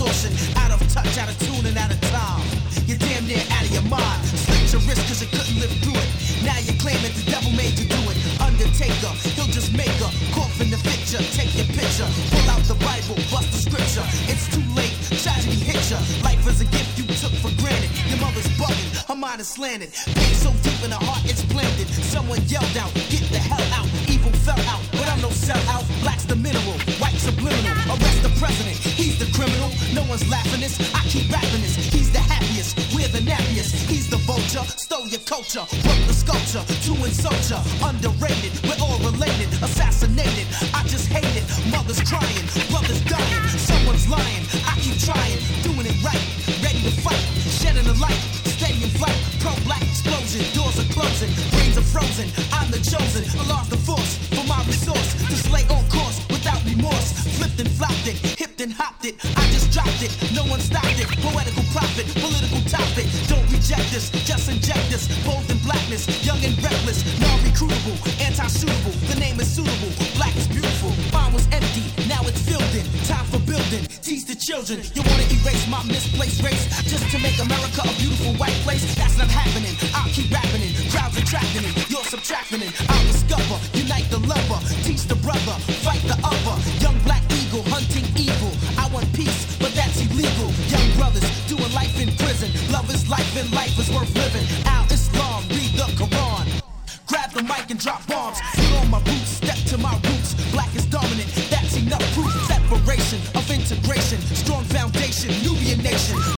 distortion. Out of touch, out of tune, and out of time. You're damn near out of your mind. Slit your wrist cause you couldn't live through it. Now you're claiming the devil made you do it. Undertaker, he'll just make a cough in the picture. Take your picture, pull out the Bible, bust the scripture. It's too late, tragedy hit ya. Life is a gift you took for granted. Your mother's bugging, her mind is slanted. Pain so deep in her heart it's planted. Someone yelled out, get the hell out. Evil fell out, but I'm no sellout. Black's the mineral, white subliminal. Arrest the president, he's the criminal. No one's laughing this, I keep rapping this. He's the happiest, we're the nappiest. He's the vulture, stole your culture. Broke the sculpture, to insult ya. Underrated, we're all related. Assassinated, I just hate it. Mother's crying, brother's dying. Someone's lying, I keep trying. Doing it right, ready to fight. Shedding the light, steady in flight. Pro-black explosion, doors are closing. Brains are frozen, I'm the chosen. I lost the force for my resource. To slay on course, without remorse. Flipped and flopped it, hipped and hopped it. I just dropped it, no one stopped it. Poetical prophet, political topic. Don't reject this, just inject this. Bold in blackness, young and reckless. Non-recruitable, anti-suitable. The name is suitable, black is beautiful. Mine was empty, now it's filled in. Time for building, teach the children. You wanna erase my misplaced race just to make America a beautiful white place? That's not happening, I'll keep rapping it. Crowds attracting it, you're subtracting it. I'll discover, unite the lover. Teach the brother, fight the other. Young black eagle, hunting evil. I want peace, but that's illegal. Young brothers, doing life in prison. Love is life and life is worth living. Al-Islam, read the Quran. Grab the mic and drop bombs. Put on my boots, step to my roots. Black is dominant, that's enough proof. Separation of integration, strong foundation, Nubian nation.